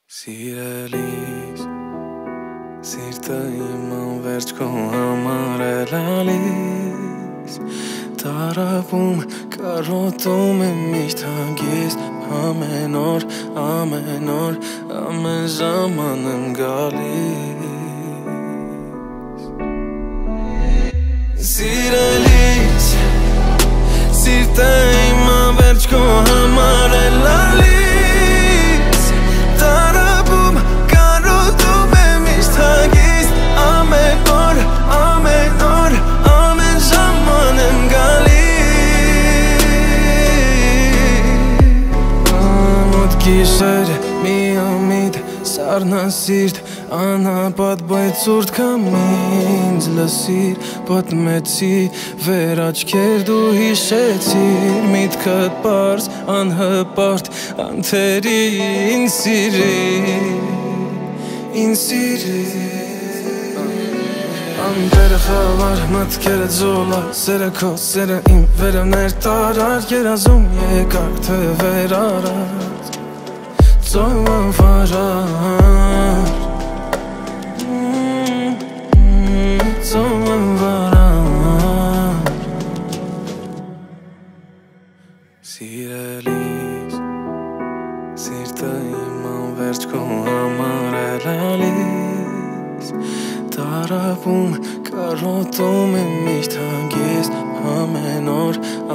Սիրելիս, սիրտը իմ անվերջ քո համար է լալիս Տարապում, կարոտում եմ միշտ հանգիստ Ամեն օր, ամեն ժաման եմ գալիս Սիրելիս, սիրտը իմ անվերջ քո համար է լալիս Գիշեր մի ամիտ սառնասիրտ անապատ բայց ուրդ կամ ինձ լսիր պատմեցի վեր աչքեր դու հիշեցիր միտքդ պարզ անհպարտ անթերի ինձ սիրիր Անտերը խավար մտքերը ձոլա Սերը քո, սերը իմ վերևներ տարար Երազում եկար թե վեր արած Ծովը վարար Ծովը վարար Սիրելիս Սիրտը իմ անվերջ քո համար է լալիս Տարապում, կարոտում եմ միշտ հանգիստ Ամեն օր,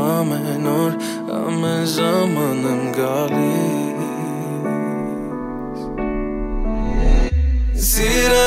ամեն ժաման եմ գալիս Սիրելիս